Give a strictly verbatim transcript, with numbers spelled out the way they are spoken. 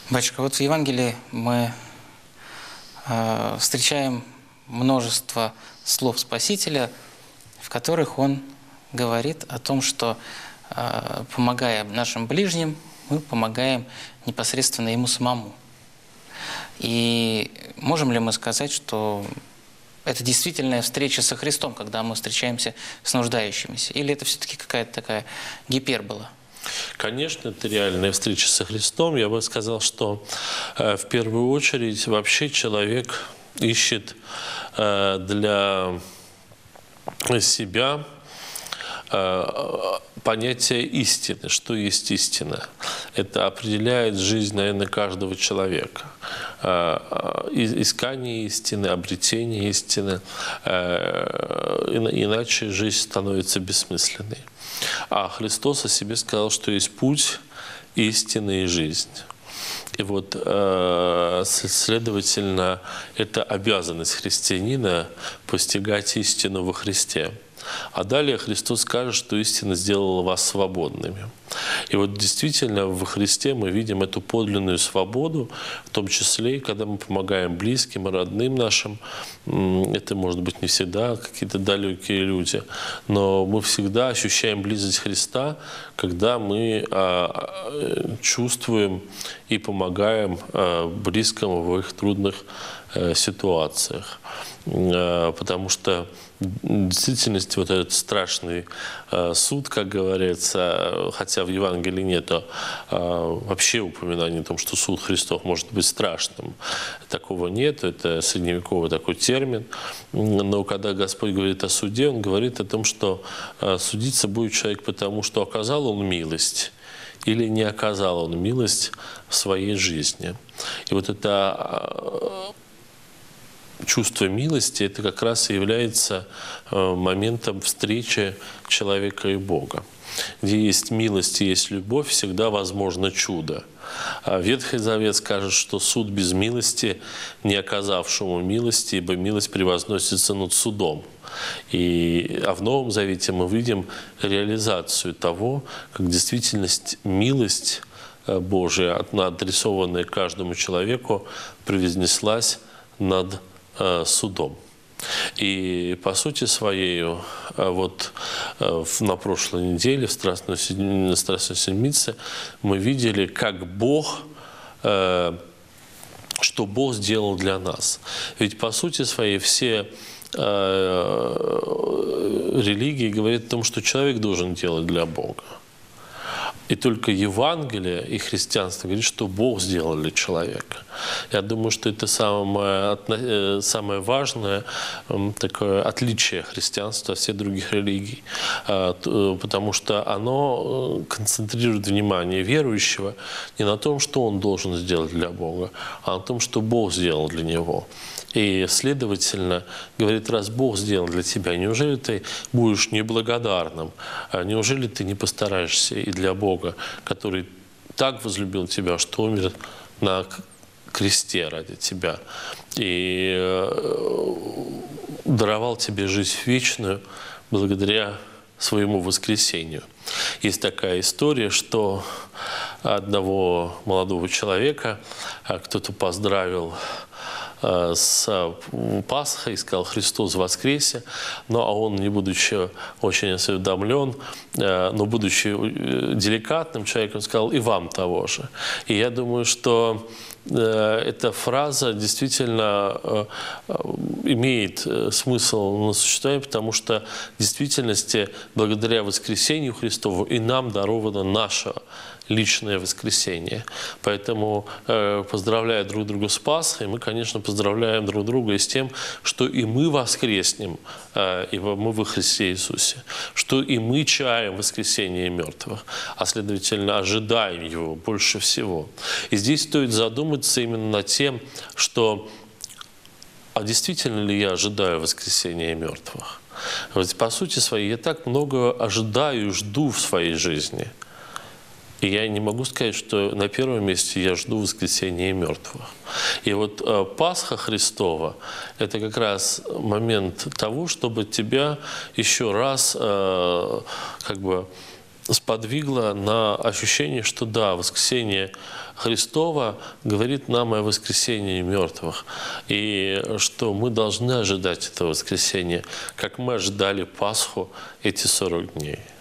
Батюшка, вот в Евангелии мы э, встречаем множество слов Спасителя, в которых Он говорит о том, что, э, помогая нашим ближним, мы помогаем непосредственно Ему самому. И можем ли мы сказать, что это действительная встреча со Христом, когда мы встречаемся с нуждающимися? Или это все-таки какая-то такая гипербола? Конечно, это реальная встреча со Христом. Я бы сказал, что э, в первую очередь вообще человек ищет э, для себя э, понятие истины. Что есть истина? Это определяет жизнь, наверное, каждого человека. Э, искание истины, обретение истины. Э, иначе жизнь становится бессмысленной. А Христос о себе сказал, что есть путь, истина и жизнь. И вот, следовательно, это обязанность христианина постигать истину во Христе. А далее Христос скажет, что истина сделала вас свободными. И вот действительно во Христе мы видим эту подлинную свободу, в том числе, когда мы помогаем близким и родным нашим. Это, может быть, не всегда какие-то далекие люди, но мы всегда ощущаем близость Христа, когда мы чувствуем и помогаем близкому в их трудных ситуациях. Потому что в действительности вот этот страшный э, суд, как говорится, хотя в Евангелии нет э, вообще упоминания о том, что суд Христов может быть страшным. Такого нет, это средневековый такой термин. Но когда Господь говорит о суде, Он говорит о том, что э, судиться будет человек потому, что оказал он милость или не оказал он милость в своей жизни. И вот это э, чувство милости, это как раз и является моментом встречи человека и Бога. Где есть милость и есть любовь, всегда возможно чудо. А Ветхий Завет скажет, что суд без милости, не оказавшему милости, ибо милость превозносится над судом. И, а в Новом Завете мы видим реализацию того, как в действительности милость Божия, адресованная каждому человеку, превознеслась над судом. И по сути своей, вот на прошлой неделе, в Страстной Седмице, мы видели, как Бог, что Бог сделал для нас. Ведь по сути своей все религии говорят о том, что человек должен делать для Бога. И только Евангелие и христианство говорит, что Бог сделал для человека. Я думаю, что это самое, самое важное такое отличие христианства от всех других религий. Потому что оно концентрирует внимание верующего не на том, что он должен сделать для Бога, а на том, что Бог сделал для него. И, следовательно, говорит, раз Бог сделал для тебя, неужели ты будешь неблагодарным? Неужели ты не постараешься и для Бога, который так возлюбил тебя, что умер на кресте ради тебя и даровал тебе жизнь вечную благодаря своему воскресению? Есть такая история, что одного молодого человека кто-то поздравил с Пасхой, сказал: «Христос воскресе», но а он, не будучи очень осведомлен, но будучи деликатным человеком, сказал: «И вам того же». И я думаю, что эта фраза действительно имеет смысл на существование, потому что в действительности благодаря воскресению Христову и нам даровано наше личное воскресение. Поэтому, э, поздравляя друг друга с Пасхой, мы, конечно, поздравляем друг друга и с тем, что и мы воскреснем, э, ибо мы во Христе Иисусе, что и мы чаем воскресение мертвых, а, следовательно, ожидаем Его больше всего. И здесь стоит задуматься именно над тем, что а действительно ли я ожидаю воскресения мертвых? Вот, по сути своей, я так много ожидаю и жду в своей жизни. И я не могу сказать, что на первом месте я жду воскресения мертвых. И вот э, Пасха Христова – это как раз момент того, чтобы тебя еще раз э, как бы сподвигло на ощущение, что да, воскресение Христова говорит нам о воскресении мертвых, и что мы должны ожидать этого воскресения, как мы ожидали Пасху эти сорок дней.